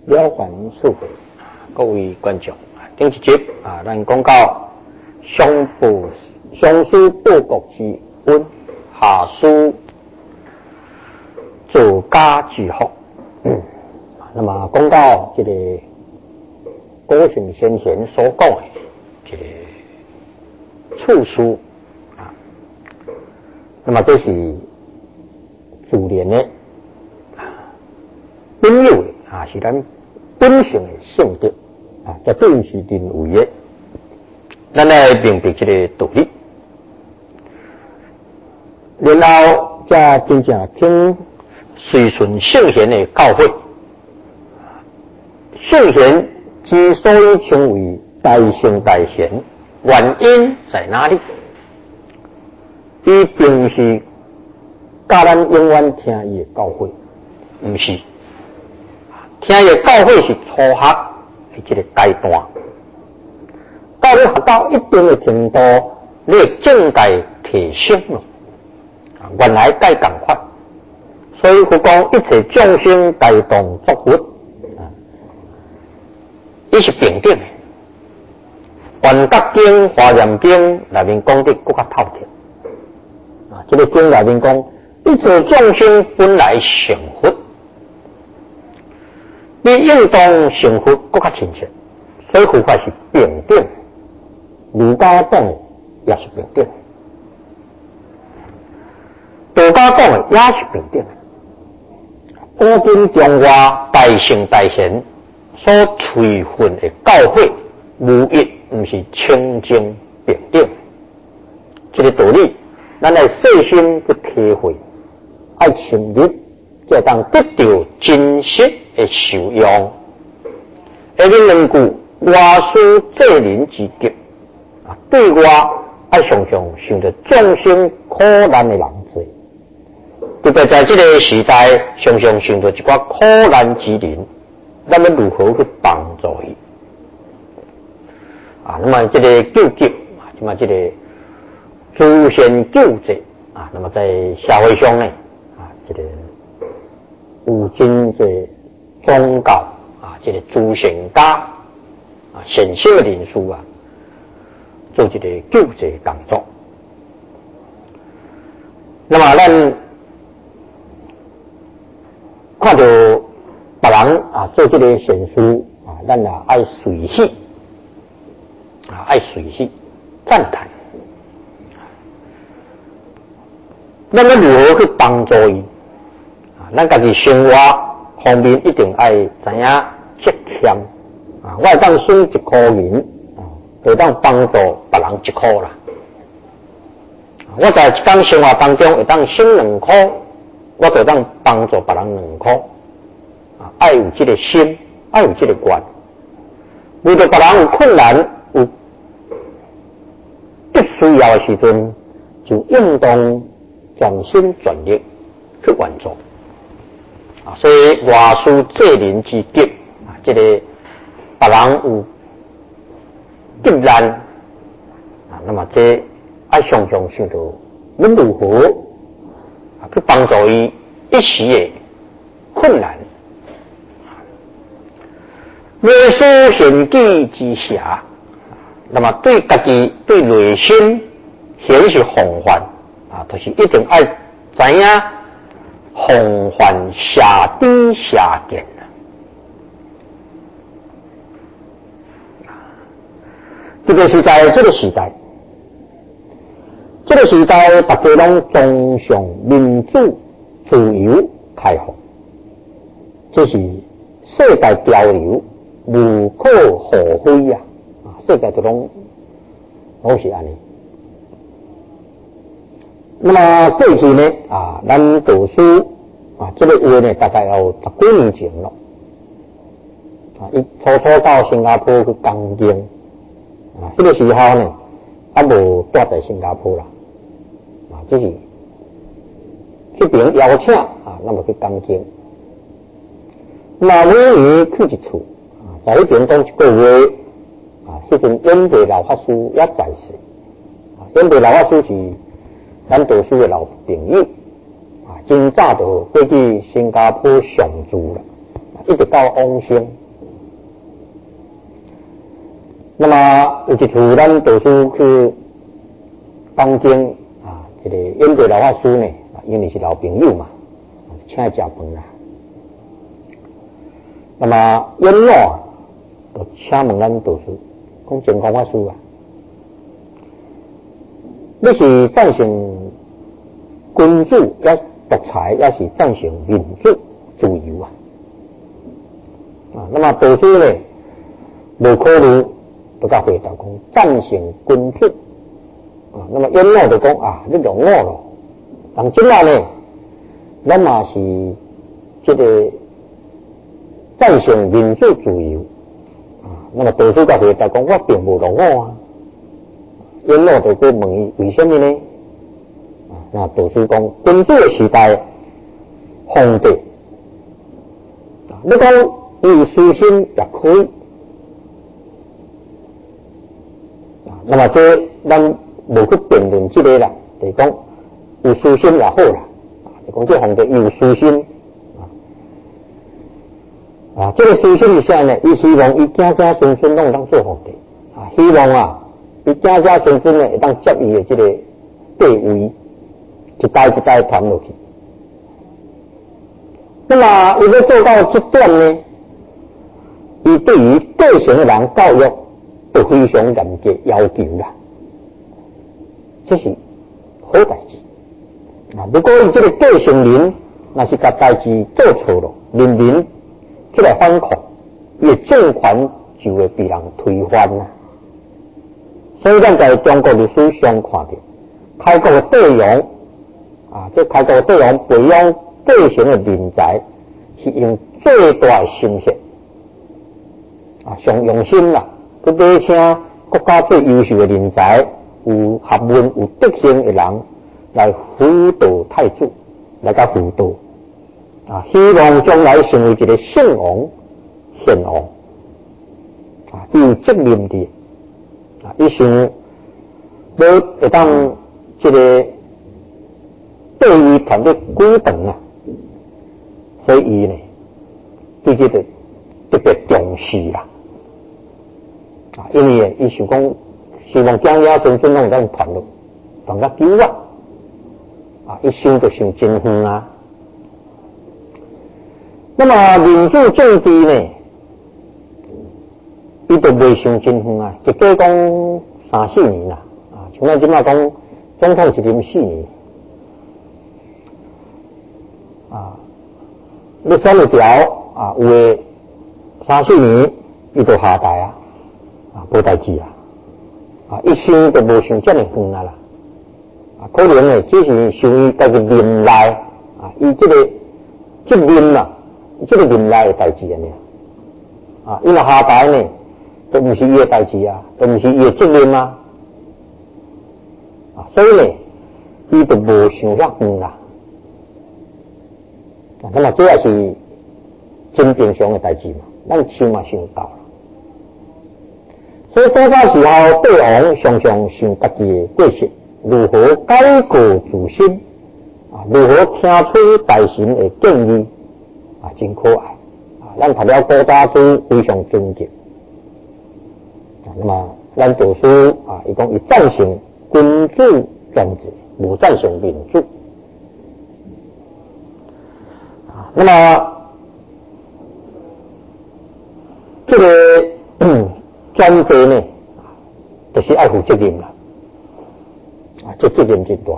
了凡四会，各位观众，顶一集咱讲到上书报国之恩，下书做家之福。那么讲到这个古圣先贤所讲的这个处书那么这是自然的本有的是咱本性的性德绝对是人为的。咱来明白这个道理，然后才真正听随顺圣贤的教诲。圣贤之所以称为大圣大贤，原因在哪里？伊并不是教咱永远听伊的教诲，不是。听伊的教诲是初学的这个阶段，到你学到一定的程度，你的境界提升了，原来该赶快。所以佛讲一切众生大同作佛，伊是平等的。圆觉经、华严经内面讲得更加透彻。这个经内面讲，一切众生本来成佛，比应当成佛更加亲切。所以佛法是平等，儒家讲的也是平等，道家讲的也是平等。古今中外大圣大贤所推分的教诲，无一不是清净平等。这个道理，咱来细心去体会，爱深入，才当得到真实的受用。而你能够外事济人之急对外爱常常想着众生苦难的人多，特别在这个时代，常常想着一寡苦难之人，咱们如何去帮助伊？那么这个救急那么这个诸贤救济那么在社会上呢这个有真这宗教这个诸贤家显性的人士做这个救济工作。那么咱看到别人做这个善事咱也爱随喜爱随喜赞叹。咱们如何去帮助伊？咱家己生活方面一定爱知影节俭我会当省1块银就当帮助别人1块啦。我在一天生活当中会当省2块，我就当帮助别人2块爱有这个心，爱有这个愿。遇到别人有困难有必须要的时阵，就应当全心全力去援助所以外事济人之急这个别人有急难那么这爱常常想到要如何去帮助伊一时的困难。若书贤记之下，那么对家己对内心显示防范就是一定爱知影防范下低下贱这个是在这个时代，大家拢崇尚民主、自由、开放，这是世界潮流，无可厚非世界都拢是安尼。那么过去呢咱读书这个话呢大概有10几年前了伊初到新加坡去讲经这个时候呢无住在新加坡啦只是去别邀请那么去讲经。那每年去一次在那边讲1个月迄阵演培老法师也在世演培老法师是咱读书的老朋友真早就过去新加坡常住了一直到往生。那么有一次，咱读书去东京啊，这个演过老法师呢，因为是老朋友嘛，请食饭啦。那么演老就请问咱读书，讲真空法师啊，你是赞成君主也独裁，也是赞成民主自由啊？那么读书呢，无考虑。就甲回答讲赞成君主啊，那么演老就讲啊，你容我咯。但即下呢，咱嘛是这个赞成民主自由啊。那么读书甲回答讲，我并无容我啊。演老就去问伊为什么呢？啊，那读书讲君主的时代，皇帝啊，你讲伊私心也可以。那么这咱无去辩论这个啦，就是讲有私心也好啦，就讲这皇帝有私心啊，这个私心是啥呢？伊希望伊子子孙孙拢当做皇帝啊，希望啊，伊子子孙孙呢会当接伊的这个地位，一代一代传落去。那么伊要做到这点呢，伊对于个性的人教育。就非常严格要求啦，这是好代志啊！如果伊这个个性人，若是甲代志做错了，人人出来反抗，伊的政权就会被人推翻啦。所以咱在中国历史上看到，开国的帝王啊，这开国的帝王培养个性的人才，是用最大的心血啊，上用心啦。去邀请国家最优秀的人才，有学问、有德行的人来辅导太子，来甲辅导啊，希望将来成为一个圣王、贤王啊，有责任的啊，伊想要会当这个地位传得久长啊，所以伊呢对这个特别重视啦。啊，因为伊想讲，希望子子孙孙拢咱传落，传到久啊！啊，一想就想真远啊。那么民主政治呢，伊就未想真远啊，一过讲3-4年啦，啊，像咱即马讲总统一任4年，啊，你选一条啊，有诶3-4年，伊就下台啊。啊，无代志啊！啊，一生都无想这么远啊啦！啊，可能呢，只是想伊家己任内啊，伊这个责任啊，这个任内的代志啊呢，啊，伊若下台呢，都唔是伊的代志啊，都唔是伊的责任啊，啊，所以呢，伊都无想遐远啦。啊，那么这也是真平常的代志嘛，咱想嘛想到了。所以多早时候，帝王常常想家己的过失，如何改过自新啊？如何听出大神的建议啊？真可爱啊！咱读了古早书非常尊敬啊。那么咱读书啊，伊讲伊赞成君主专制，无赞成民主啊。那么这个专制呢，就是爱负责任啦，啊，这责任真大。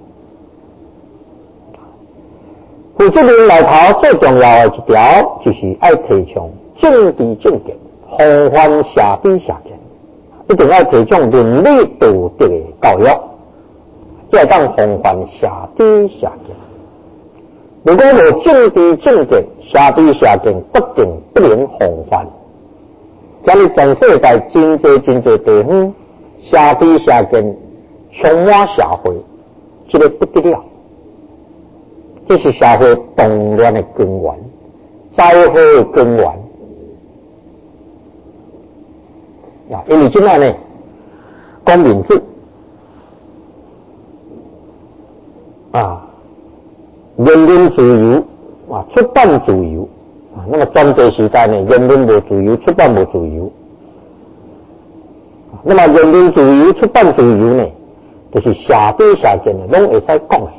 负责任内头最重要的一条，就是爱提倡政治正确，防范社比社见，一定要提倡伦理道德的教育，才当防范社比社见。如果无政治正确，社比社见决定不能防范。今日全世界真多地方，社比社见充满社会，这个不得了。这是社会动乱的根源，灾祸的根源。啊，因为现在呢，讲民主啊，言论自由啊，出版自由啊， 那么专制时代呢，言论无自由，出版无自由。那么言论自由、出版自由呢，就是社对社见呢，拢会使讲的。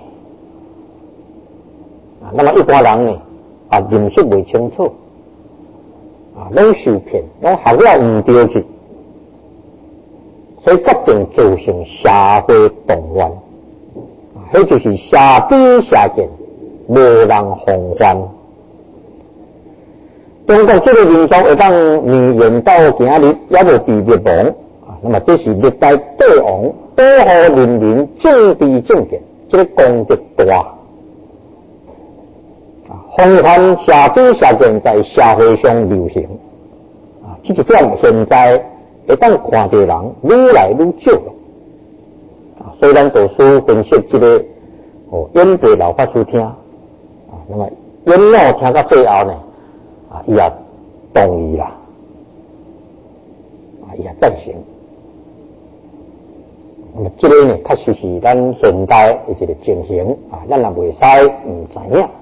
那么一般人呢，认识未清楚，拢受骗，拢学了唔对去，所以决定造成社会动乱。迄就是社对社见，无人防范。中国这个民族会当绵延到今日，也无被灭亡。那么这是历代帝王保护人民政治正见，这个功德大。防范社对社见在社会上流行。这一点现在会当看到人愈来愈少了。所以咱导师分析这个演培老法师听，那么演老听到最后呢，伊也同意啦，伊也赞成。那么这个呢，确实是咱现代的一个情形咱也袂使唔知影。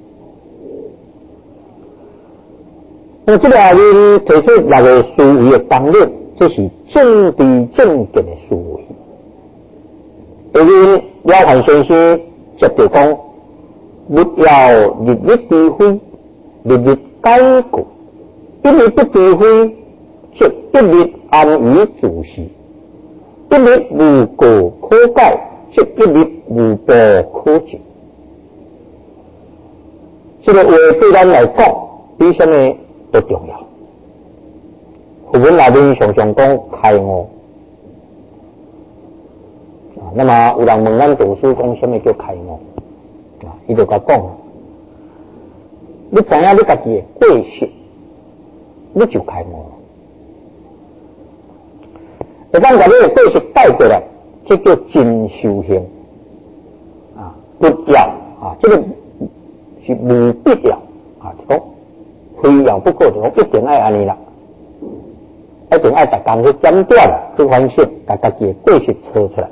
那么这两人提出六个思维的纲领，这是政治正见的思维。因为了凡先生接着讲，不要日日诋毁，日日改过，一日不诋毁，就一日安于自是；一日无过可改，就一日无报可治。这个话对咱来讲，比什么都重要。佛文内面常常讲开悟。那么有人问咱导师讲什么叫开悟？伊就甲讲，你知影你家己的过失，你就开悟了。一旦把你的过失带过来，这叫真修行。不要这个是无必要就讲非要不可，就讲一定爱安尼啦，一定爱逐工去检点去反省，把家己的过失找出来。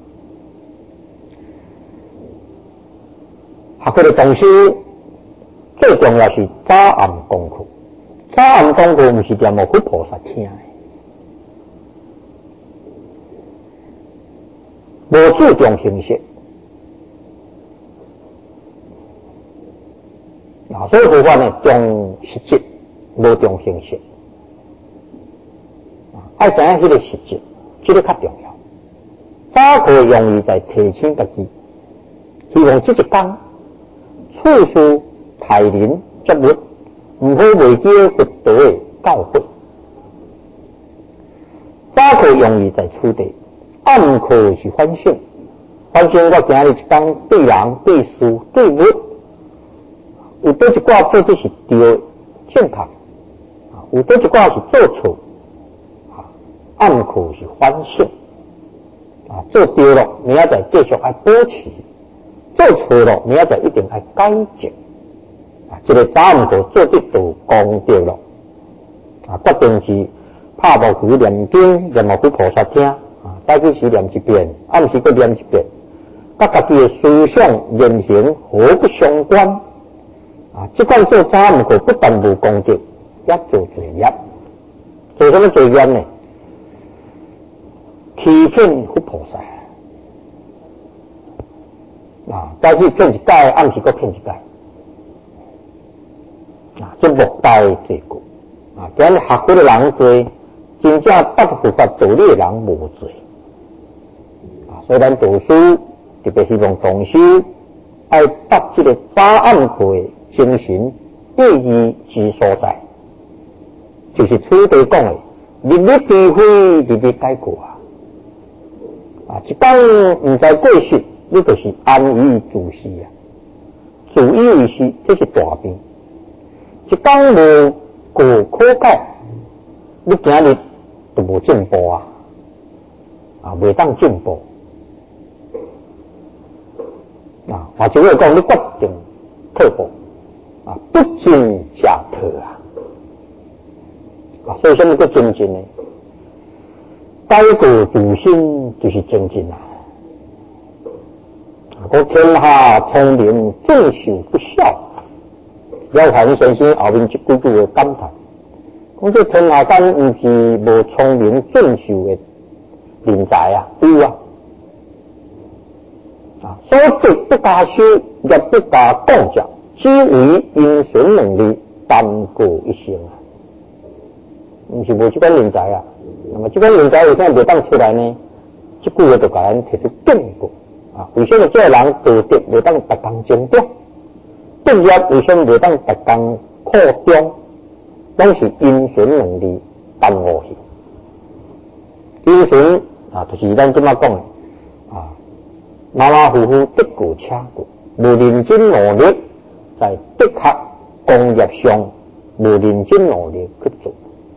学会的同时，最重要是早暗功课。早暗功课不是念无去菩萨听的，无注重形式。所以佛法呢，重实质，无重形式。爱知影迄个实质，这个较重要。早课容易在提醒家己，希望这一天。处处待人接物，唔好违背佛道的教诲。早课容易在处地，暗课是反省。反省我今日一天对人、对事、对物，有倒一寡做的是对正确，有倒一寡是做错。暗课是反省。做对了，明仔载继续爱保持。做错了，明仔载一定要改正。这个早暗课做得就功德了。决定是拍无去念经，念无去菩萨听。早起时念一遍，暗时搁念一遍，甲家己的思想言行互不相关。这款做早暗课不但无功德，也做罪业。做什么罪业呢？欺骗佛菩萨。早起骗一届，暗时搁骗一届，这莫大罪过。今日学会的人多，真正得佛法道理的人无多。所以咱读书特别希望同修爱把这个早暗课的精神意义之所在，就是土地讲的，日日诋毁，日日改过一天唔知过失。你就是安于自是自以为是，这是大病。一天无过可改，你今日就无进步袂当进步。或者我讲，你决定退步不进则退所以什么叫精进呢？改过自新就是精进我天下聪明，众朽不肖。 了凡先生后面一句句的感叹，讲这天下间毋是无聪明俊秀的人才啊，有啊。所得不加修，也不加讲教，只为因循能力，耽过一生啊！毋是无这款人才啊。那么这款人才为啥袂当出来呢？这句话就甲咱提出警告啊！为什么这个人道德袂当逐工精中？职业为什么袂当逐工扩张？拢是因循能力耽误去。因循啊，就是咱即马讲的啊。马马虎虎得过且过，无认真努力，在的确工业上无认真努力去做。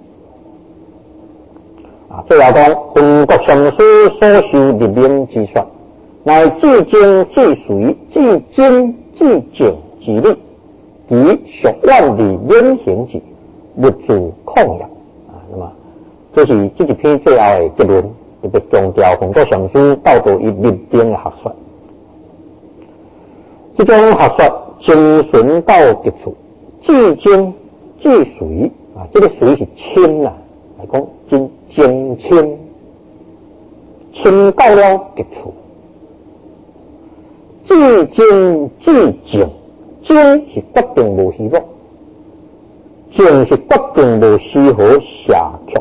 最后讲，分国上师所受立命之说，乃至精至随，至精至静之理，以属万理免行之，不自抗也。那么这是这一篇最后的结论。特别强调分国上师道道以立定的学说，这种学说精纯到极处，至精至随啊，这个随是清啊，来讲真精清，清到了极处，至精至静，精是决定无虚妄，静是决定无丝毫邪曲。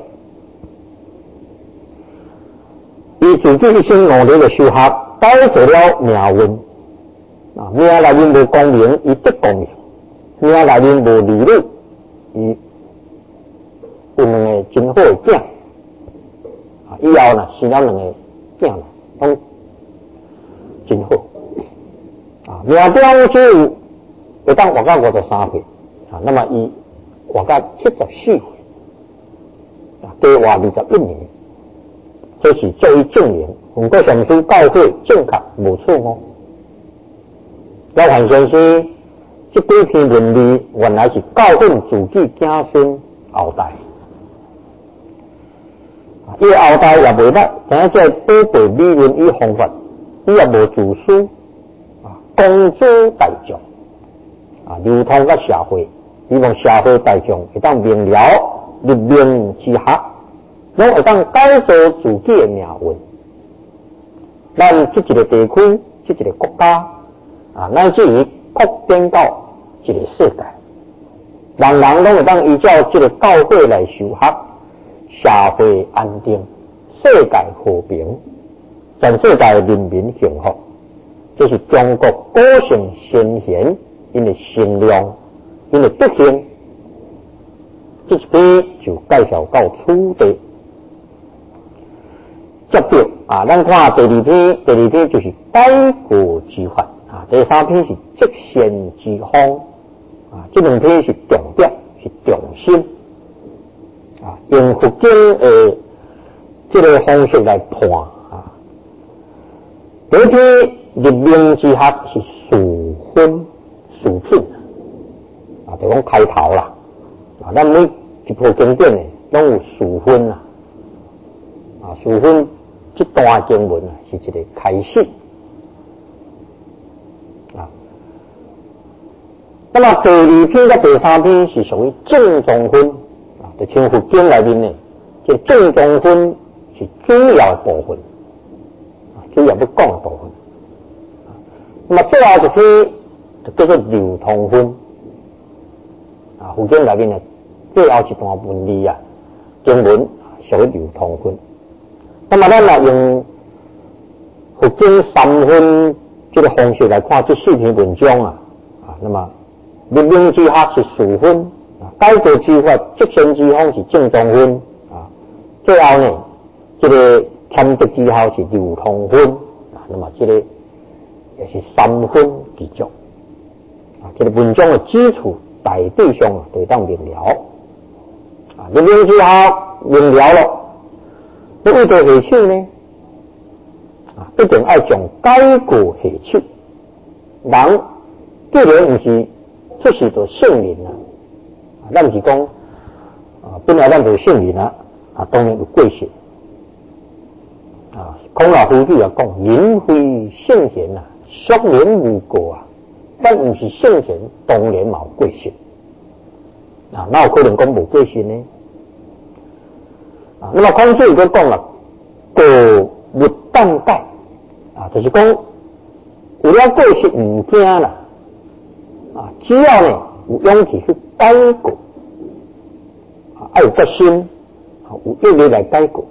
伊自己一生努力的修学，导致了命运啊，命内面无光明，伊得光明；命内面无利益，伊有两个真好的囝啊。以后呢，生了两个囝啦，拢真好啊。命中只有会当活到53岁啊，那么伊活到74岁啊，多活21年。这是作为证明，分国上师教诲正确无错误。了凡先生这几篇论理，原来是教训自己子孙后代。伊后代也袂捌，知影这宝贝理论与方法，伊也无自私啊，公诸大众啊，流通甲社会，希望社会大众会当明了立命之学。拢会当改造自己的命运。咱这一个地区，这一个国家啊，乃至于扩展到一个世界，人人拢会当依照这个教诲来修学，社会安定，世界和平，全世界人民幸福。这是中国古圣先贤因的心量，因的德行。这一篇就介绍到此地。接着啊，咱看第二篇就是改过之法啊，第三篇是积善之方啊，这两篇是重点，是重心啊，用佛经的这个方式来看啊。第一篇立命之学是数分数品啊，就讲开头啦啊，咱每一部经典呢拢有数分啊，数分。这段经文啊，是一个开始啊。那么第二篇跟第三篇是属于正中分啊，就像佛经内面呢，这正中分是主要的部分啊，主要要讲的部分。那么最后一篇就叫做流通分啊，佛经内面呢最后一段文理啊，经文属于流通分。那么咱来用佛经三分这个方式来看这四篇文章啊，那么立命之学是数分啊，改过之法、积善之方是正中分啊，最后呢，这个谦德之后是流通分啊，那么这个也是三分之中啊，这个文章的基础大体上啊，就当明了啊，立命之学明了了。要为着下手呢，啊，一定要从改过下手。人既然不是出世做圣人啊，咱不是讲啊，本来咱做圣人啊，当然有过失啊。孔老夫子也讲，人非圣贤啊，孰免无过啊？咱不是圣贤，当然冇过失啊，哪有可能讲无过失呢？啊，那么孔子又讲了，过勿当改啊，就是讲有了过失唔惊啦，啊，只要呢有勇气去改过，啊，要有决心，啊，有毅力来改过，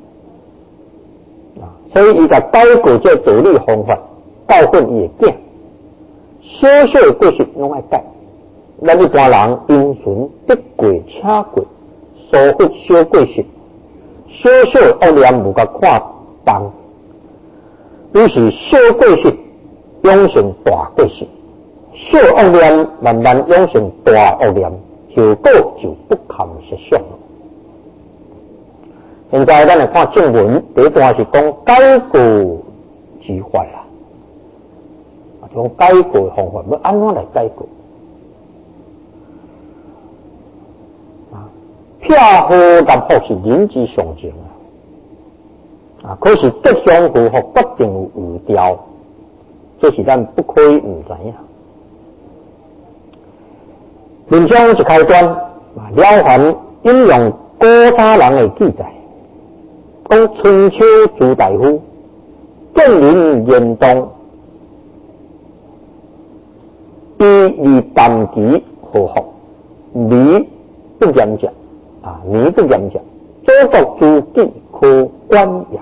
啊，所以伊甲改过这道理方法教训伊的囝，小小的过失拢爱改。咱一般人因循得过且过，疏忽小过失，小小的恶念无甲看重，于是小过失养成大过失，小恶念慢慢养成大恶念，后果就不堪设想了。现在咱来看正文，第一段是讲改过之法啦，就讲改过的方法，要安怎来改过？撇好甲福是人之常情啊，可是吉祥祸福不定有预兆，这是咱不可以唔知影。文章一开端，了凡引用古早人的记载，讲春秋朱大夫建林严冬，必以淡期祸福，米不严讲。啊，你不严讲，周国诸暨可观养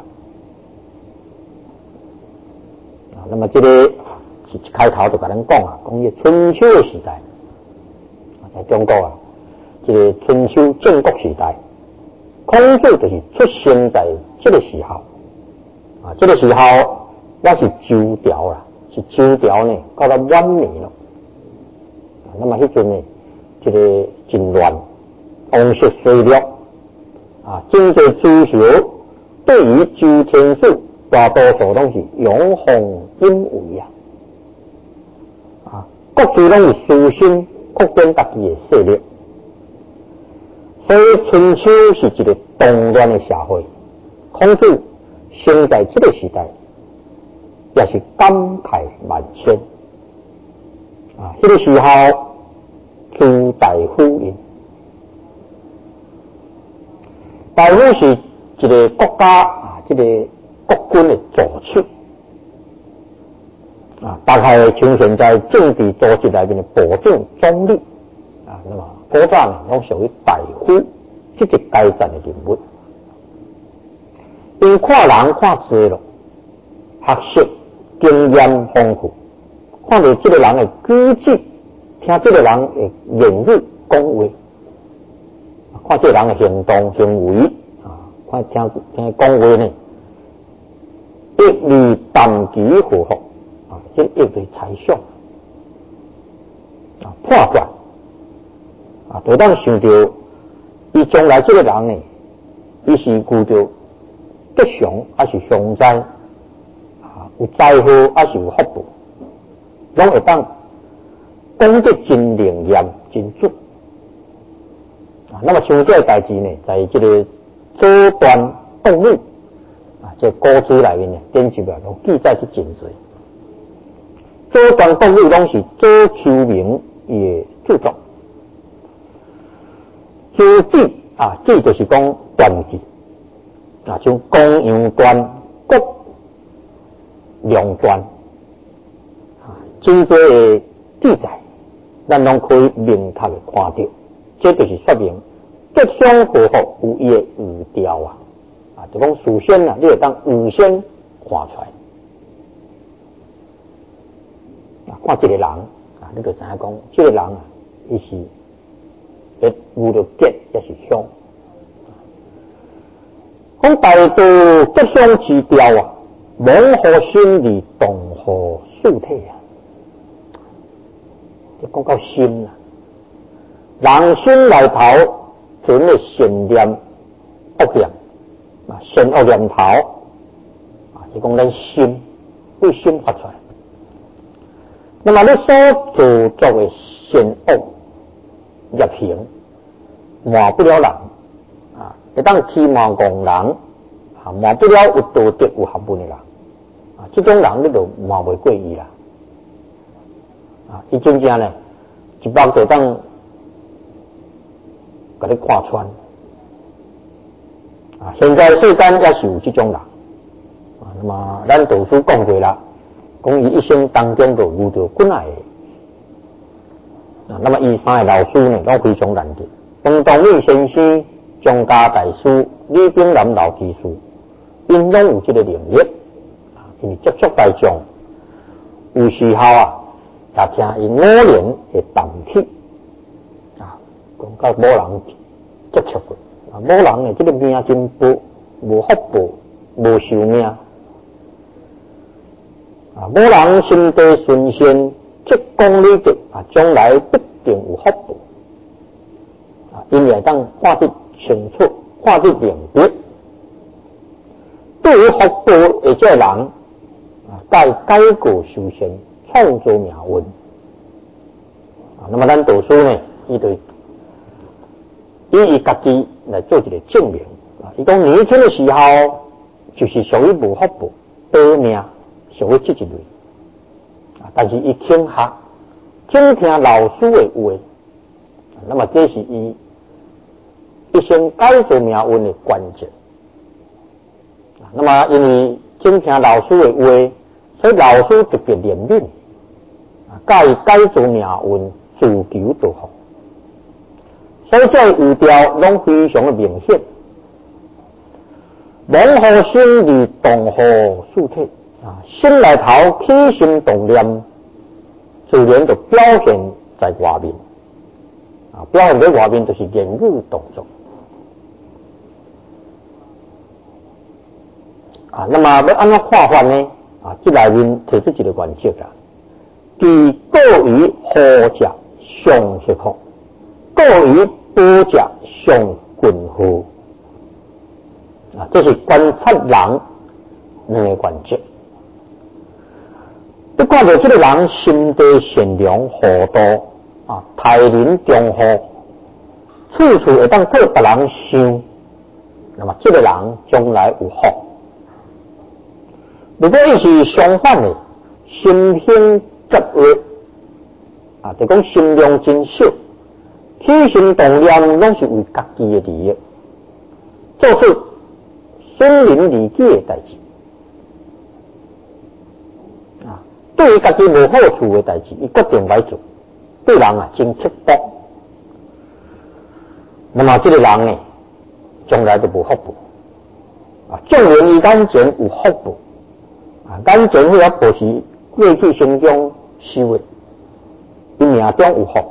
啊。那么这个是一开头就甲咱讲啊，讲这春秋的时代啊，在中国啊，这个春秋建国时代，孔子就是出生在这个时候啊。这个时候我是周朝啦，是周朝呢，到了晚年了啊。那么迄阵呢，这个真乱。王室衰落啊，真侪诸侯对于周天子大多数拢是拥奉因为啊，各自拢是私心扩展家己的势力，所以春秋是一个动乱的社会。孔子生在这个时代，也是感慨万千啊。这个时候，朱大夫人。大夫是一个国家啊，这个国军的主手啊，大概呈现在政治组织内面的保证中立啊。那么古早呢，拢属于大夫这个阶层的人物，因看人看多了，学识经验丰富，看到这个人的举止，听这个人的言语讲话。看这人的行动行为啊，看听讲话呢，益于淡期祸福啊，这益于财相啊，判断啊，就当想到伊将来这个人呢，伊是遇到吉祥还是凶灾啊，有灾祸还是有福报，拢会当讲得真灵验真准。啊，那么像这个代志呢，在这个周端动物啊，这古书内面呢，典籍啊，拢记载是真多。周端动物拢是周秋明也著作。周记啊，这就是讲传记啊，像公羊传、国良传啊，真多的记载，咱拢可以明确的看到。这就是说明吉祥祸福有伊的预兆啊！啊，就讲事先啊，你会当预先看出来啊。看这个人啊，你就知影讲，这个人啊，伊是会遇到吉也是凶。讲大道吉祥之兆啊，蒙乎心理，动乎素体啊。就讲到心啊。人心内头存的善念、恶念啊，善恶念头啊，是讲咱心为心发出来。那么你所做作的善恶业行，瞒不了人啊，会当欺瞒戆人啊，瞒不了有道德有学问的人啊，这种人你就瞒袂过伊啦啊，伊真正呢，一目就当甲你看穿。啊，现在世间也是有这种人。啊，那么咱导师讲过啦，讲伊一生当中都遇到几啊个。啊，那么伊三个老师呢，拢非常难得。黄东义先生、张家大师、李炳南老技师，因拢有这个能力。啊，因为接触大众，有时候啊，也听伊五年的谈起。啊，讲到某人接触过。啊，某人呢，这个命真薄，无福报，无寿命。啊，某人心地顺善，积功累德，啊，将来必定有福报。啊，因为当看得清楚，看得明白。对于福报的这人，啊，该改过修善，创造命运。啊，那么咱导师呢，伊对伊家己来做一个证明。啊，伊讲年轻的时候就是属于无福报，短命，属于这一类。啊，但是伊听学，听老师的话，那么这是伊一生改造命运的关键。啊，那么因为听老师的话，所以老师特别怜悯，啊，改造命运，自求多福。所以这语调拢非常的明显，蒙河心里动河速体啊，心内头起心动念，自然就表现在外面啊，表现在外面就是言语动作啊。那么要安怎看法呢？啊，这内面提出一个原则啦，其过于好者上适合，过于多者上均衡啊，这是观察人两个原则。你看到这个人心地善良、厚道啊，待人忠厚，处处会当替别人想，那么这个人将来有福。如果伊是相反的，心胸急恶啊，就讲心量真小。起心动念拢是为家己的利益，做出损人利己的代志啊，对于家己无好处的代志，伊决定来做，对人啊真刻薄。那么这个人呢，将来就无福报啊。纵然伊眼前有福报啊，眼前迄个报是过去生中修的，伊命中有福。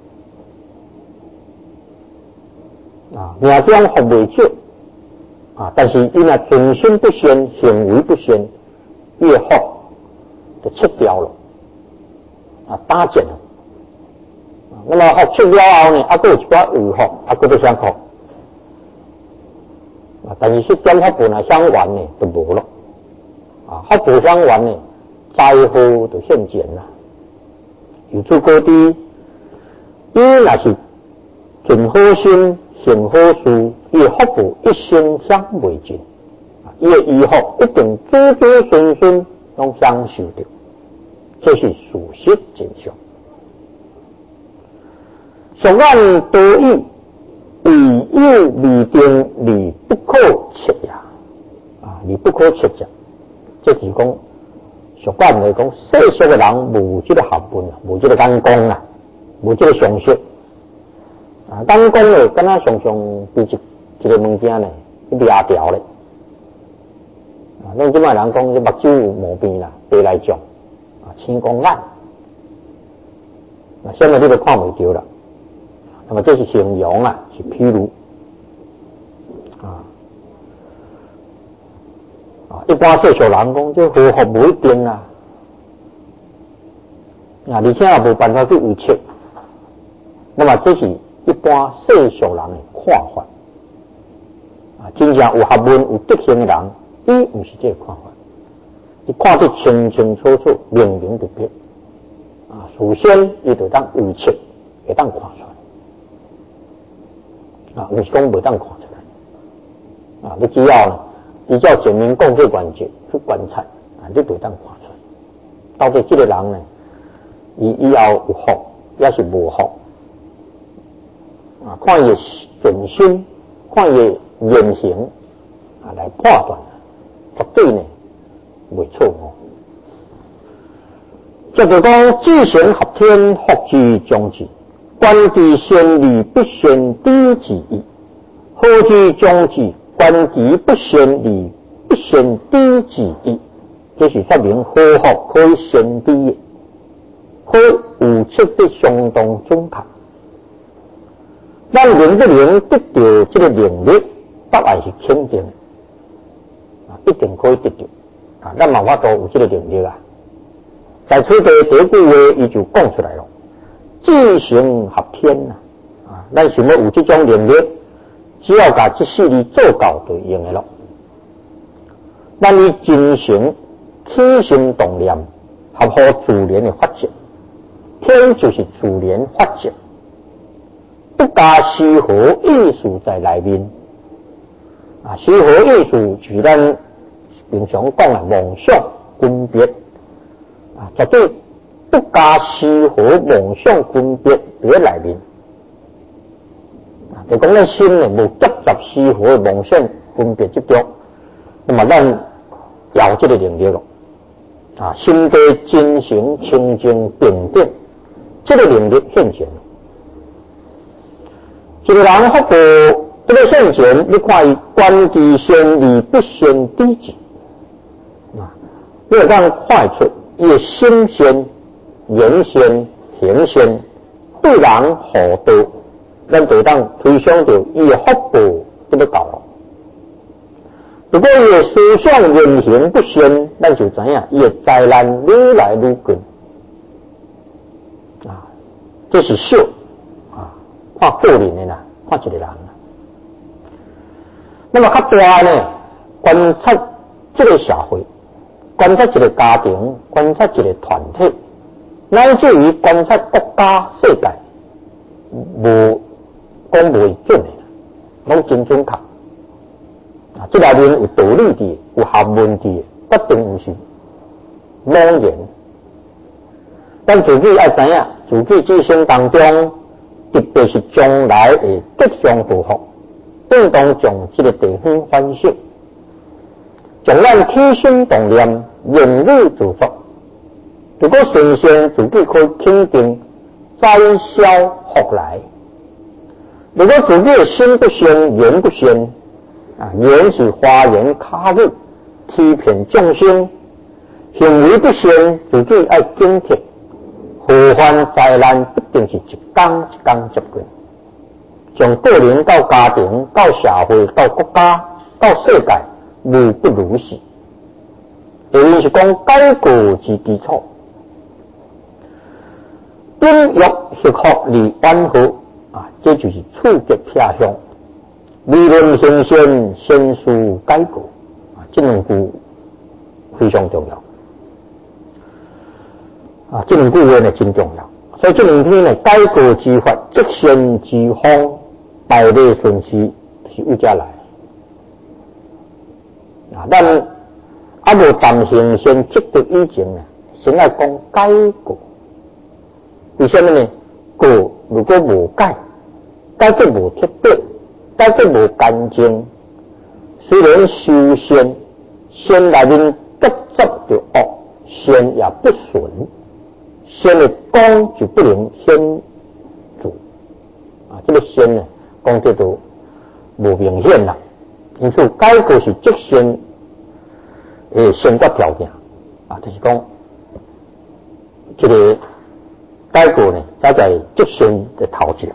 啊，命中福未少啊，但是因为存心不善，行为不善，伊的福就切掉了啊，打减了。那么福切了后呢，还有一寡余福，还佫相福啊，但是点福本来相完呢，就无了啊，福报相完呢，灾祸就现前啦。由此可知，伊若是尽好心。行好事，伊的福报一生享未尽，伊的余福一定子子孙孙拢享受着，这是事实真相。俗谚多语，以有未定，理不可测也。啊，理不可测者，这是讲俗谚来讲，世俗的人无这个学问啊，无这个眼光啊，无这个常识。啊，眼光呢，敢若常常对一个物件呢，去抓条咧。啊，咱即摆人讲，这目睭有毛病啦，白来讲，啊，青光眼，啊，现在你都看袂到啦。那么这是形容啊，是譬如，一般世俗人讲，这好福无一定啊，而且也无办法去预测。那么这是一般世俗人的看法啊，真正有学问、有德行的人，伊不是这个看法，伊看得清清楚楚、明明白白啊。首先，伊就当预测，会当看出来啊，不是讲袂当看出来啊。你只要呢，比较简明讲这关键去观察啊，你就当看出来，到底这个人呢，伊以后有福，也是无福。啊， 看伊准心，看伊言行来判断，绝对呢袂错误。就是讲知行合天，福之将至，观其先理，不先低之意；好之将至，观其不先理，不先低之意。这是说明好福可以先低的，好有切的相当准确。咱能不能得到这个能力，答案是肯定的，一定可以得到。咱嘛法度有这个能力啊。在此地第一句话，伊就讲出来了，知行合天咱想要有这种能力，只要把这四字做到就用的了。咱以精神起心动念，合乎自然的法则，天就是自然法则，不加丝毫艺术在内面。丝毫艺术就是咱平常讲的妄想分别。绝对不加丝毫妄想分别在内面。就讲咱心呢无夹杂丝毫的妄想分别之中，那么咱有这个能力了。心地真诚清净平等，这个能力现前。一个人福报这个现前，你看伊观其先理，不先低之。你会当看出。伊的心先、言先、行先，对人好道，咱就当推想到伊的福报这么高了。如果伊的思想言行不先，咱就知影伊的灾难愈来愈近。这是小看个人的啦，看一个人。那么较大呢，观察这个社会。观察一个家庭，观察一个团体，乃至于观察国家世界，无讲袂准的，拢真准确。这内面有道理的，有学问的，不定不是妄言。咱自己要知影，自己自身当中，特别是将来的吉祥祸福，应当将这个地方反省。将咱起心动念、言语自作，如果顺先自己可以肯定灾消福来；如果自己的心不先、言不先，言是花言巧语，欺骗众生；行为不先，自己要警惕，祸患灾难必定是一天一天接近，从个人到家庭、到社会、到国家、到世界。无不如是，原因是讲改革之基础，秉约协和而安和这就是触觉偏向，理论先先，先书改革这两句非常重要这两句话呢真重要，所以这两篇呢改革之法，即先之方，百类顺序是有家来。咱无暂行先积德以前呢，先来讲改过。为什么呢？过如果无改，改革无彻底，改革无干净，虽然修仙，仙内面夹杂着恶，仙也不纯，仙的光就不能显主这个仙呢，光叫做无明显啦。因此，改革是即先先决条件就是讲，这个改革呢，才在即先的头前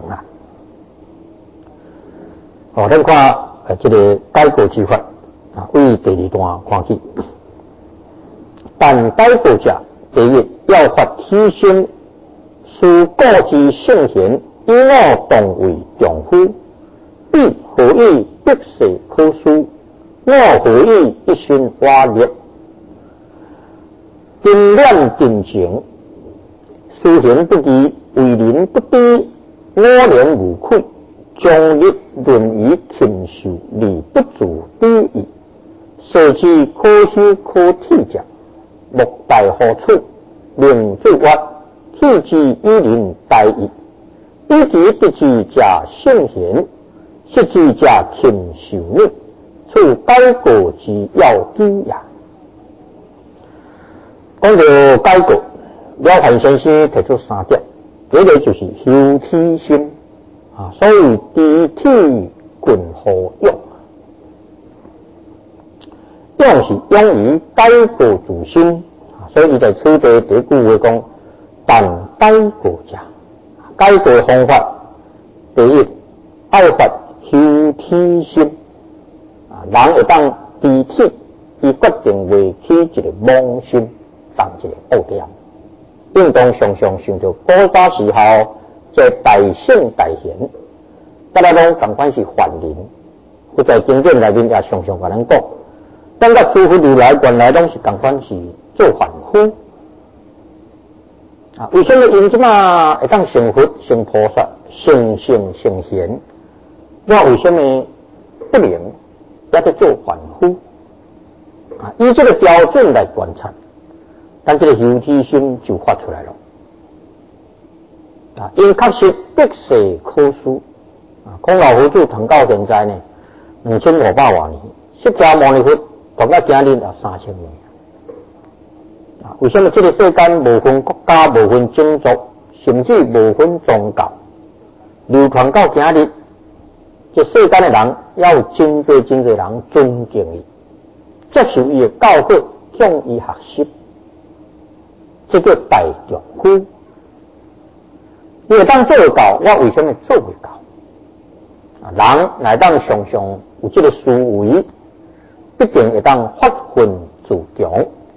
咱看这个改革之法为第二段看起。但改革者，第一要发提升，使个之圣贤，以我动为丈夫，必何以必世可书，我何以一心瓦裂，真念真情，思行不疑，为人不低，我廉无愧，将立论于禽兽，理不足低矣。舍之可修可替者，莫待何处？令最屈，替之以人待矣。 以其得之者圣贤，失之者禽兽逆，处改过之要机也。讲到改过，了凡先生提出三点，第一个就是修体心啊，所谓知体近乎用，用是用于改过自新啊，所以在此地第一句话讲，但改过者，改过的方法，第一爱发修体心啊，人会当知体，伊决定为起一个妄心。当一个恶念，应当常常想到古早时候这大圣大贤，大家拢同款是凡人，或在经典内面也常常甲咱讲，咱甲诸佛如来原来拢是同款是做凡夫啊。为什么因即马会当成佛、成菩萨、成圣、成贤？那为什么不能也在做凡夫啊？以这个标准来观察。但这个修体心就发出来了啊！因确实得世可书啊，孔老佛祖传到现在呢，2500多年，释迦牟尼佛传到今日也3000年啊！为什么这个世间无分国家、无分种族，甚至无分宗教，流传到今日，这世间的人要有真多人尊敬伊，接受伊的教诲，向伊学习。这个大丈夫，你会当做得到，我为什么做不到？啊，人来当常常有这个思维，必定会当发愤图强。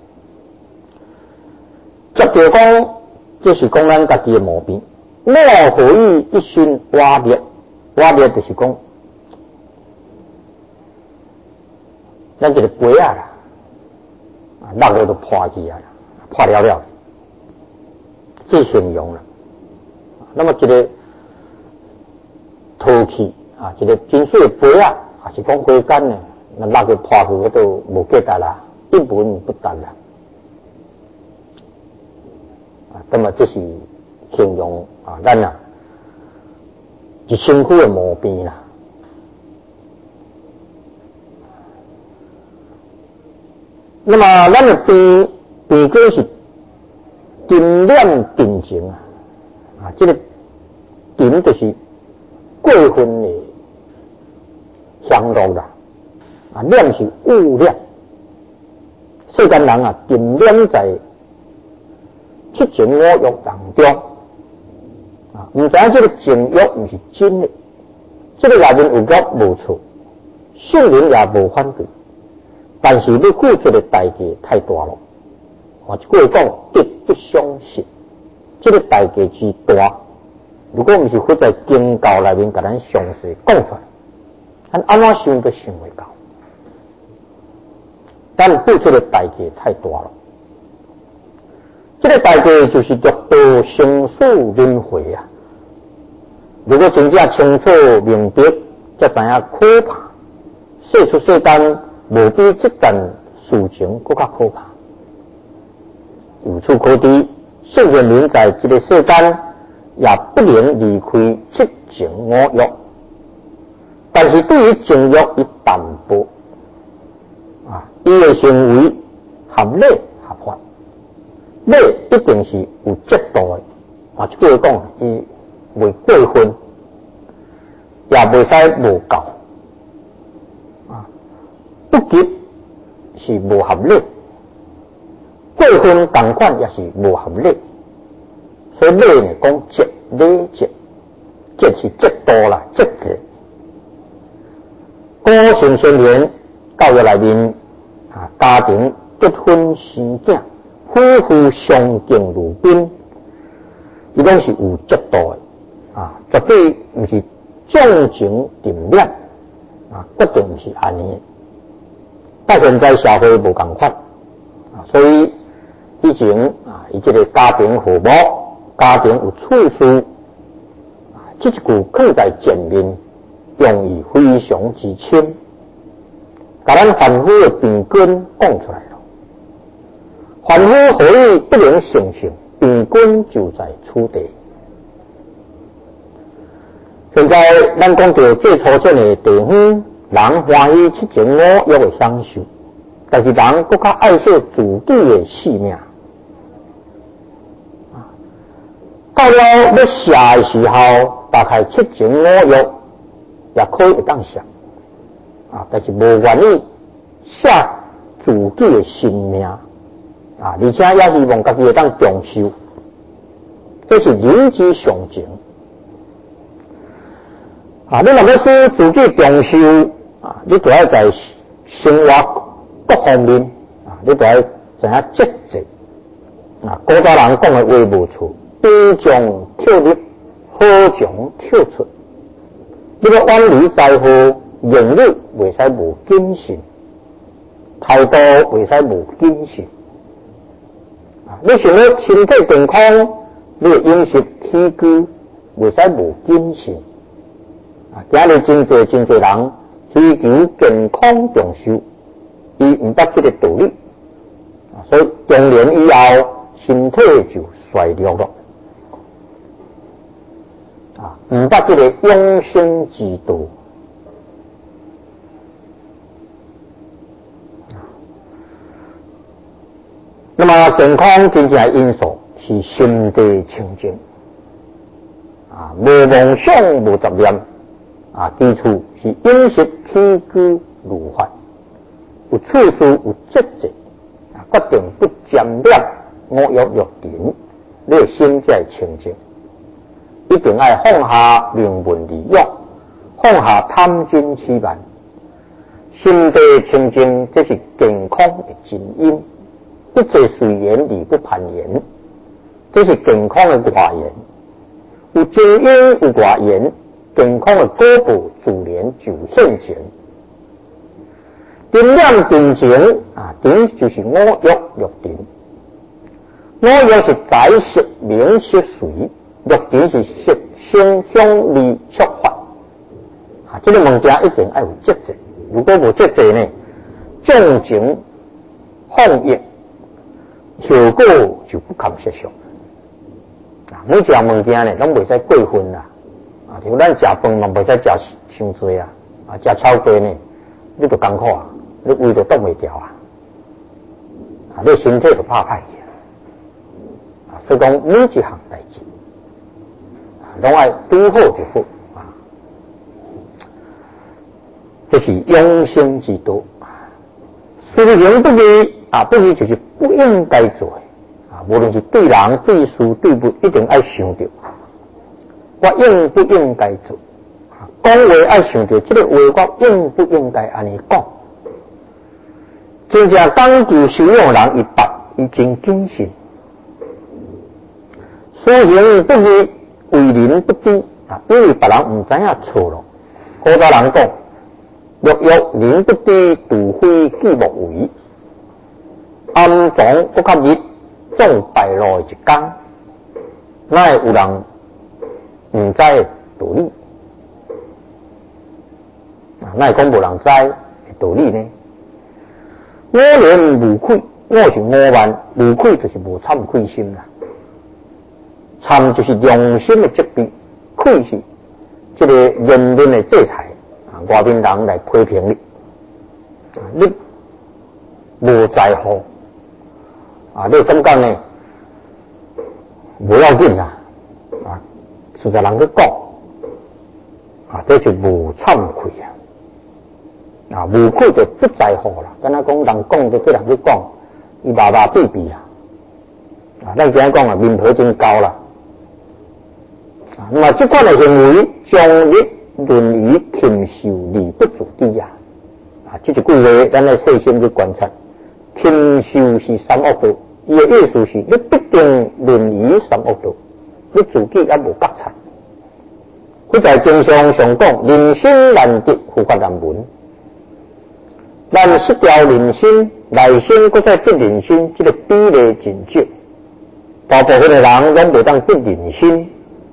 接着讲，这是讲咱家己的毛病，莫可以一心瓦灭，瓦灭就是讲，咱这个杯啊，落落都破去啊，破了了。最形容了，那么这个陶器啊，这个金水的杯啊，还是讲花干呢，那个破去我都无记得啦，一文不值啦。啊，那么这是形容啊，咱啊，一身躯的毛病啦。那么咱的病根是。定念定情啊，啊，这个定就是过分的享乐啦，啊，念是恶念。世间人啊，定念在七情五欲当中啊，唔知这个情欲唔是真的，这个内面有恶无错，圣人也无反对，但是你付出的代价太大了。啊，一句话讲，得不相信，这个代价之大，如果不是佛在经教内面给咱详细讲出来，咱安怎想都想袂到。咱付出的代价太大了，这个代价就是六道生死轮回啊！如果真正清楚明白，才知影可怕，说出世间无比这件事情更加可怕。由此可知，圣贤人在这个世间也不能离开七情五欲，但是对于情欲以淡薄啊，伊的行为合理合法，理一定是有节度的啊。即句讲，伊未过分，也袂使无够啊，不急是无合理。过分同款也是无合理，所以理呢讲节理节，节是节度啦，节制。古圣先贤教育内面啊，家庭结婚生囝，夫妇相敬如宾，伊拢是有节度的啊，绝对不是纵情定念啊，决定不是安尼。但现在社会无同款啊，所以。以前啊，伊这个家庭和睦，家庭有处事啊，这一句放在前面，用意非常之深，把咱凡夫的病根讲出来了。凡夫何以不能成圣？病根就在此地。 现在咱讲到最初见的地方，人欢喜七情五欲的享受，但是人更较爱惜自己的性命。到了要写的时候，打开七情五欲也可以会当写，但是无愿意写自己的性命，而且也希望家己会当长寿，这是人之常情。你若要使自己长寿，你就要在生活各方面，你就要知影节制。古早人讲的话无错，边将跳入，好将跳出。你要远离灾祸，言语袂使无谨慎，态度袂使无谨慎。你想要身体健康，你的饮食起居袂使无谨慎。今日真侪人追求健康长寿，伊毋捌这个道理，所以中年以后身体就衰弱了，毋捌这个养生之道。那么健康真正的因素是心地清净，无妄想无杂念。基础是饮食起居如法，有处事有节制，决定不沾染五欲欲尘，你的心才会清净。一定要放下名闻利养，放下贪嗔痴慢，心地清净，这是健康的真因。一切随缘，理不攀缘，这是健康的外缘。有真因有外缘。健康的果报自然就现前。定念定情定就是五欲欲定。五欲是财色名色随，欲定是色声香味触法。这个物件一定要有节制，如果无节制呢，纵情放逸，后果就不堪设想。每一样物件呢，拢袂使过分啦。像咱食饭嘛，袂使食伤多食超过呢，你就艰苦你胃就挡袂掉你身体就怕歹去所以讲每一项代志，拢爱拄好就好这是养生之道事情不义不义就是不应该做无论是对人对事对物，一定爱想到。我应不应该做？讲话要想到这个话，我应不应该安尼讲？真正讲究修养人，伊捌伊真谨慎，事情不义，为人不知因为别人唔知影错咯。古早人讲，若欲人不知，除非己莫为。暗藏不较密，总败露一天。哪会有人？唔知道理哪会讲无人知道理呢？五年无愧，我是5万，无愧就是无惭愧心啦。惭就是良心的责备，愧是这个人民的制裁外面人来批评你你无在乎你感觉呢无要紧啦实在人去讲这就无惭愧无愧就不在乎啦。敢若讲人讲就叫人去讲，伊麻麻闭闭咱今日讲面皮真高啦那么这款的行为，将日论于禽兽理不足地这一句话，咱来细心去观察。禽兽是三恶道，伊的意思是你必定论于三恶道。你自己也无觉察，佢在经上上讲，人心难得，佛法难闻。咱失掉人心，内心佮再得人心，这个比例真少。大部分的人拢袂当得人心。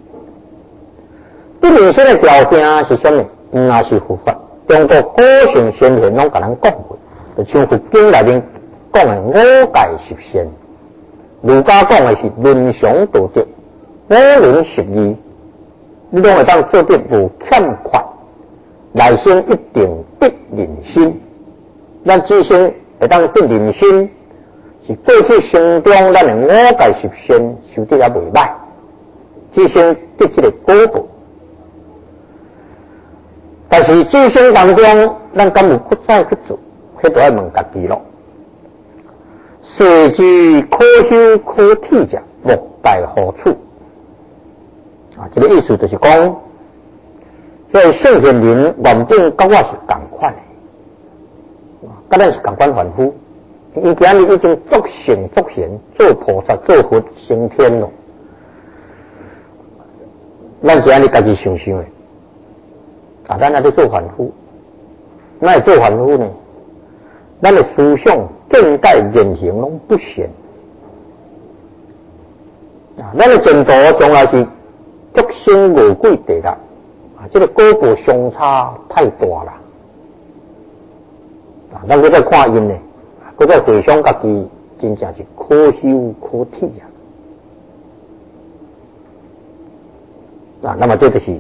得人心的条件是什么？也是佛法。中国古圣先贤拢甲咱讲过，就像佛经内面讲的五戒十善，儒家讲的是伦常道德。5伦12， 你拢会当做得无欠缺，内心一定得人心。咱自身会当得人心，是过去生中咱的五戒十善修得也袂歹，自身得这个果报。但是自身当中，咱敢有不再去做，迄就要问家己咯。世之可修可替者，莫待何处？啊，这个意思就是讲，这圣贤人原本跟我是同款的，跟咱是同款凡夫。伊今日已经作圣作贤，做菩萨、做佛、升天咯。咱今日家己想想诶，啊，咱还在做凡夫，那做凡夫呢？咱的思想、见解、言行拢不贤，啊，咱的前途将来是足生恶鬼地啦，啊，这个果报相差太大啦，啊，咱搁再看因呢，搁再回想家己，真正是可修可替啊，那么这就是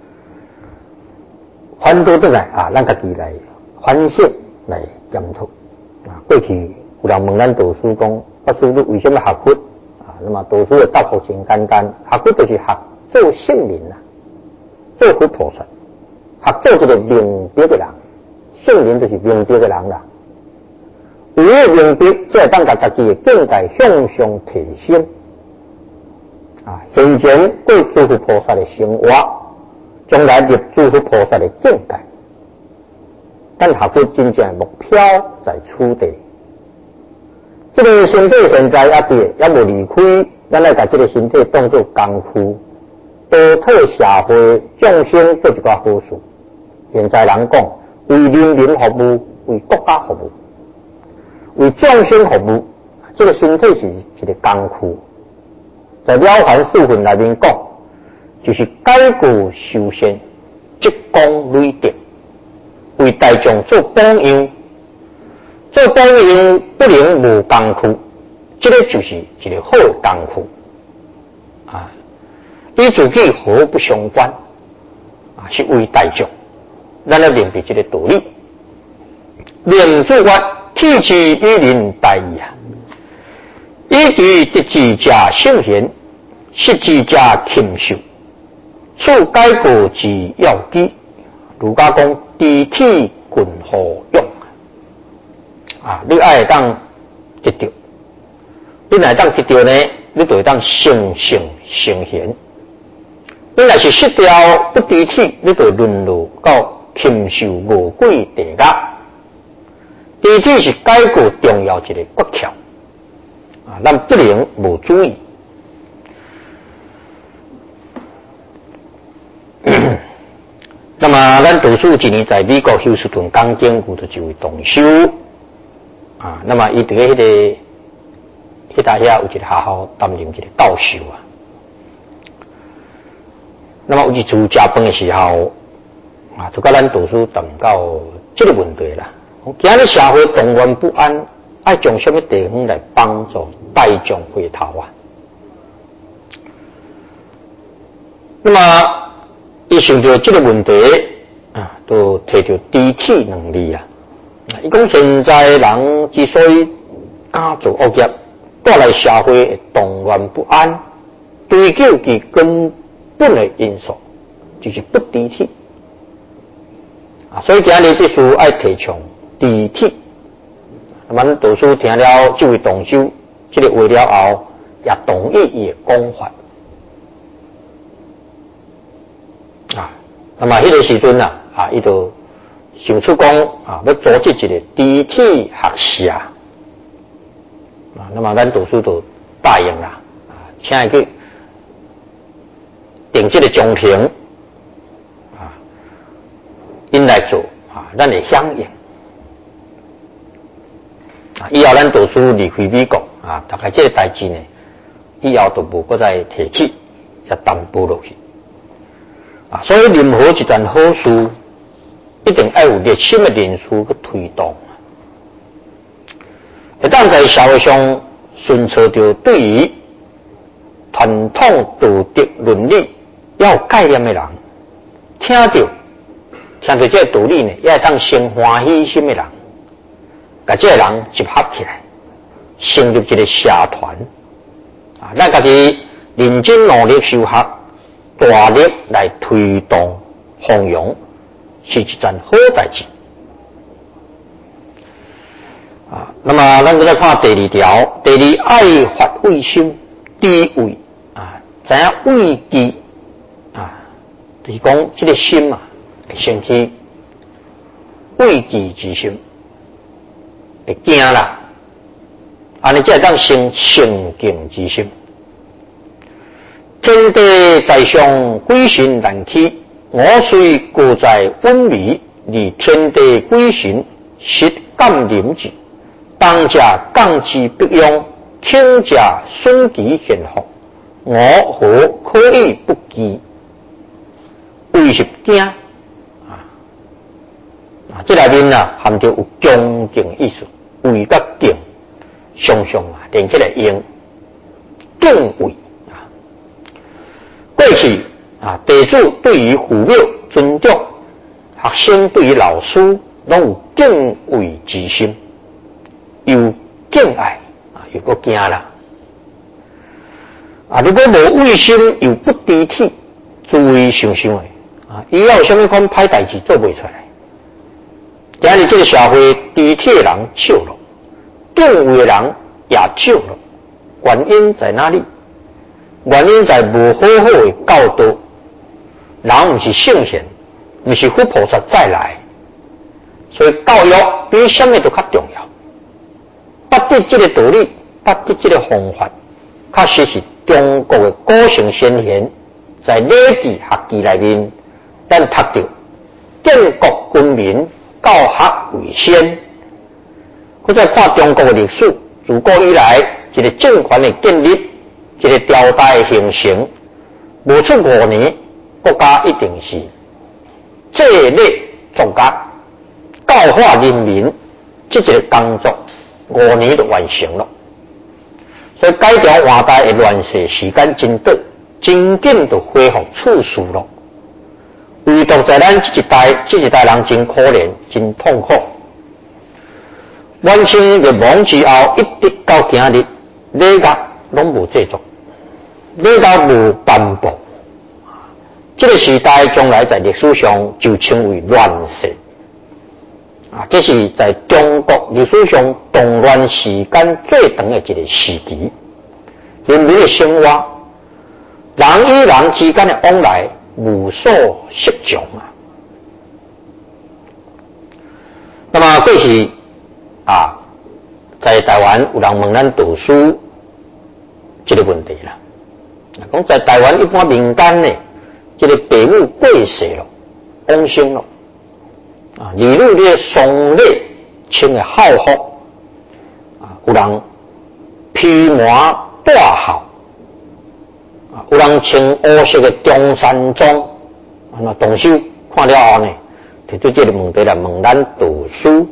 反倒转来啊，咱家己来反省来检讨啊。过去有人问咱道师讲，法师你为什么学佛啊？那么道师的答复真简单，学佛就是学做圣人啊，做佛菩萨，学做一个明德的人，圣人就是明德的人啦。有了明德，才会当甲家己的境界向上提升啊。现前过诸佛菩萨的生活，将来入诸佛菩萨的境界。咱学佛真正的目标在此地。这个身体现在也伫，也无离开，咱来把这个身体当作功夫，多替社会众生做一寡好事。现在人讲，为人民服务，为国家服务，为众生服务，这个身体是一个功夫。在《了凡四训》内面讲，就是改过修善，积功累德。为大众做榜样，做榜样不能无功夫，这个就是一个好的功夫啊。与自己毫不相关啊，是为大众，咱要明白这个道理。念诸法，替之于人大义啊，以敌得之者圣贤，失之者禽兽，处改过之要机。儒家讲地体均互用啊，你爱当得到，你来当得到呢，你就会当成圣成贤。你若是失掉不地体，你就沦落到禽兽恶鬼地狱。地体是改过重要一个诀窍啊，咱不能无注意。那么，咱读书一年在美国休斯顿钢筋有着一位同修啊，那么伊伫个迄搭遐有一个学校担任一个教授啊。那么有一次食饭的时候啊，就甲咱读书谈到这个问题啦。今日社会动乱不安，爱从什么地方来帮助大众回头啊？那么伊想到这个问题啊，都提到地体能力啊。伊讲现在人之所以敢做恶业，带来社会动乱不安，追究其根本的因素就是不地体啊。所以今日必须爱提倡地体。那么读书听了这位同修这个话了后，也同意伊的讲法。啊，那么迄个时阵啊，伊就想出讲啊，要组织一个地体学社啊。那么咱读书就答应啦，啊，请伊去定这个奖评啊，因来做啊，咱会响应啊。以后咱读书离开美国啊，大概这个代志呢，以后都无搁再提起，也淡薄落去。啊，所以任何一件好事，一定要有热心的人士去推动。一旦在社会上顺操着对于传统道德伦理要有概念的人，听到这个道理呢，也会当生欢喜心的人，把这个人集合起来，成立一个社团啊，咱家己认真努力修学，大力来推动弘扬，是一件好代志啊。那么咱再来看第二条，第二爱发畏心，第畏啊，知影畏惧啊，就是讲这个心啊，会生起畏惧之心，会惊啦，安尼才会当生恭敬之心。天地在上，鬼神难欺。我虽故在昏迷，离天地鬼神实感临至。当下降之必用，轻者损其显福。我何可以不惧？为是惊啊！这里面啊含着有恭敬意思，畏甲敬常常啊连起来用敬畏。过去啊，地主对于父母尊重，学生对于老师拢有敬畏之心，有敬爱啊，又个惊啦啊！如果无畏心，又不知体，诸位想想的啊，以后有什么款歹代志做袂出来？今日这个社会，知体的人少了，敬畏的人也少了，原因在哪里？原因在无好好的教导，人不是圣贤，不是佛菩萨再来，所以教育比什么都较重要。捌得这个道理，捌得这个方法，确实是中国的古圣先贤在礼记学记内面，咱读到建国君民，教学为先。我再看中国的历史，自古以来一个政权的建立。一个朝代的形成，无出5年，国家一定是制礼作家，教化人民，这个工作5年就完成了。所以改条换代的乱世时间真短，真紧就恢复次序了。唯独在咱这一代人真可怜，真痛苦。完成灭亡之后，一直到今日，礼乐拢无制作。礼乐无颁布，这个时代将来在历史上就称为乱世啊！这是在中国历史上动乱时间最长的一个时期，人民的生活，人与人之间的往来无所适从啊。那么过去啊，在台湾有人问咱读书这个问题啦。讲在台湾一般民间呢，这个父母过世了，往生了，啊，例如这个丧礼穿的孝服，啊，有人披麻戴孝，啊，有人穿乌色的中山装，啊，那动手看了后呢，就对这个问题来问咱读书，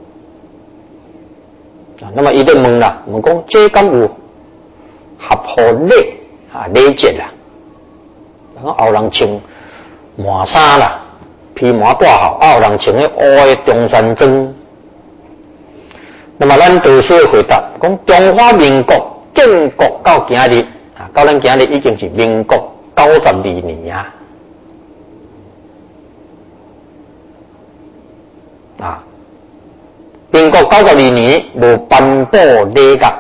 啊，那么伊就问啦，问讲这敢有合乎礼？啊，礼节啦，然后有人穿麻衫啦，披麻戴孝，有人穿迄乌的中山装。那么咱读书的回答，讲中华民国建国到今日啊，到咱今日已经是民国92年啊，啊，民国92年无颁布礼乐。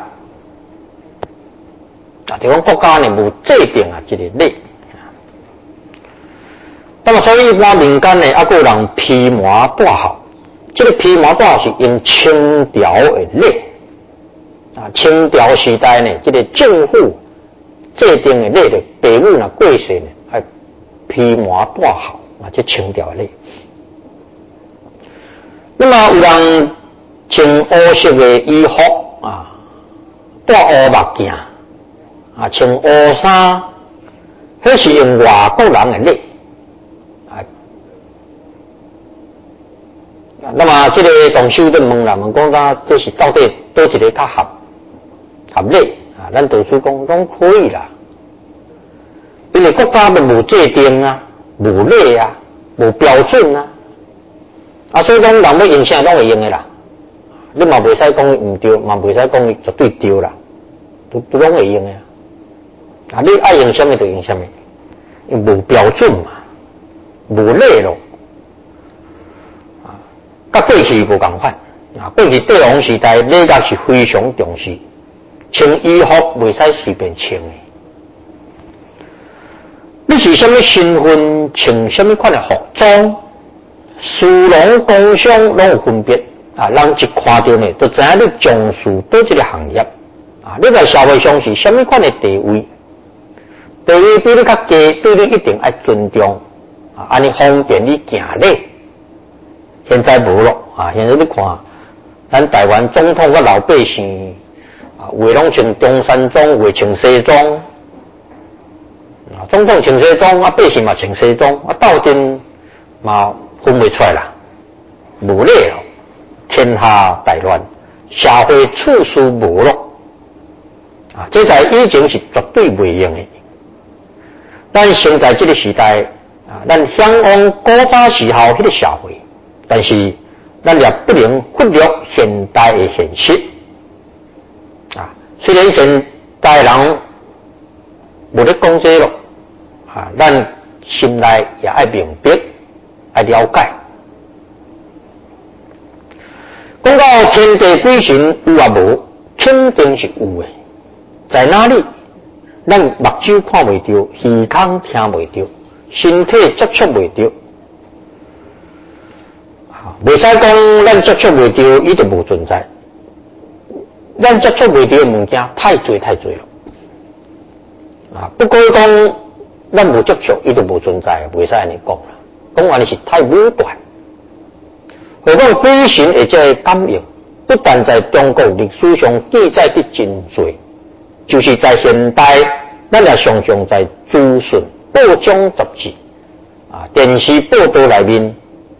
就讲国家呢无制定啊这个礼，那么所以一般民间呢，还有人披麻戴孝，这个披麻戴孝是用清朝的礼啊，清朝时代呢，这个政府制定的礼的，父母若过世呢，爱披麻戴孝啊，这清朝的礼。那么有人穿乌色的衣服啊，戴乌目镜。啊，穿乌衫，迄是用外国人的礼啊。那么这个同修就问啦，问讲这是到底多一个较合理啊？咱读书讲可以啦，因因为国家都无制定啊，无例啊，无标准啊，所以讲人要用啥拢会用的啦。你嘛袂使讲伊毋对，嘛袂使讲伊绝对对啦，都拢会用的啊。你爱用什么就用什么，因无标准嘛，无例咯。甲过去无共款过去帝王时代礼乐是非常重视，穿衣服袂使随便穿的。你是什么身份，穿什么款的服装，士农工商拢有分别人一看到呢，就知影你从事倒一个行业你在社会上是什么款的地位，地位比你较低，对你一定爱尊重安尼方便你行礼。现在无咯现在你看，咱台湾总统甲老百姓有的拢穿中山装，有的穿西装总统穿西装百姓嘛穿西装斗阵嘛分袂出来啦，无理咯，天下大乱，社会处事无咯这在以前是绝对袂用的。咱现在这个时代咱向往古早时候迄个社会，但是咱也不能忽略现代的现实虽然现代人无咧讲这咯咱心内也爱明白，爱了解。讲到天地鬼神有无，肯定是有的。在哪里？咱目睭看袂到，耳孔听袂到，身体接触袂到。袂使讲咱接触袂到，伊就无存在。咱接触袂到的物件太多太多了不过讲咱无接触，伊就无存在，袂使安尼讲啦。讲安尼是太武断。何况鬼神的这个感应，不但在中国历史上记载得真多，就是在现代，咱也常常在资讯、报章、杂志电视报道内面，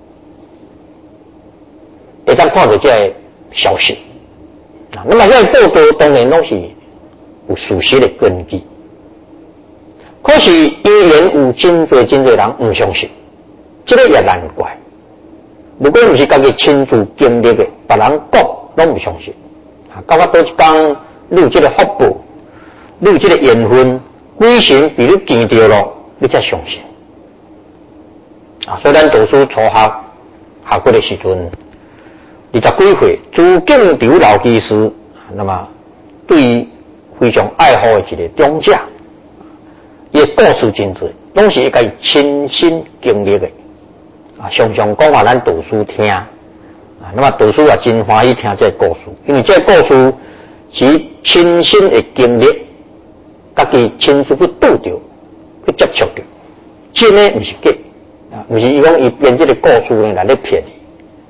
会当看到这个消息那么这个报道当然拢是有事实的根据，可是依然有真多人唔相信，这个也难怪。如果不是家己亲自经历的，别人讲拢唔相信到我倒一天，你有这个福报，你有这个缘分，鬼神比你见到了，你才相信所以咱读书初学过的时阵20几岁，朱敬流老技师那么对于非常爱好的一个长者，伊的故事真多，拢是家己亲身经历的常常讲话咱读书听那么读书也真欢喜听这个故事，因为这个故事是亲身的经历，家己亲自去拄到，去接触到，真的不是假不是伊讲伊编这个故事呢来咧骗你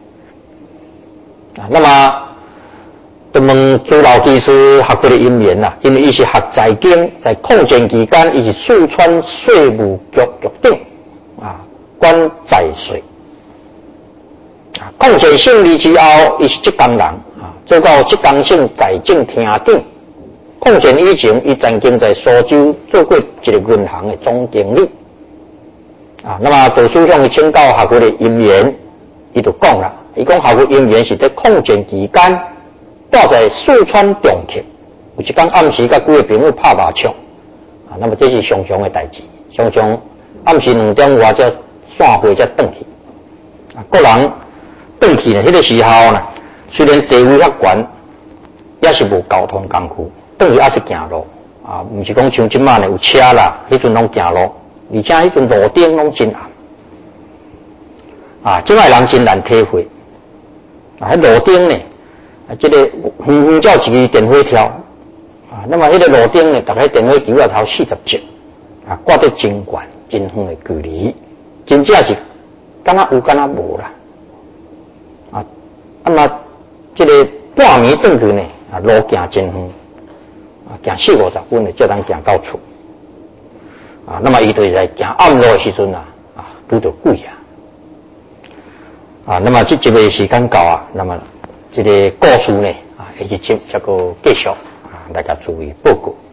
那么就问朱老技师学过的因缘因为伊是学财经，在抗战期间伊是四川税务局局长管财税抗战胜利之后，伊是浙江人做到浙江省财政厅长。抗战以前，伊曾经在苏州做过一个银行的总经理那么读书上请教学过的因缘，伊就讲啦，伊讲学过因缘是在抗战期间，住在四川重庆，有一天暗时甲几个朋友拍麻将那么这是常常的代志，常常暗时2点外才散会才转去个人转去呢，迄个时候呢，虽然地位较悬，也是无交通工具，转去也是行路毋是讲像即摆呢有车啦，迄阵拢行路，而且迄阵路顶拢真暗即摆人真难体会迄路顶呢这个远照一支电火条那么迄个路顶呢，大概电火球头40节挂得真悬真远的距离，真正是敢若有敢若无啦那么这个半暝转去呢路行真远行40-50分的才能行到厝那么伊就是在行暗路的时阵拄到鬼那么这个时间到那么这个故事呢下一集才个继续大家注意报告。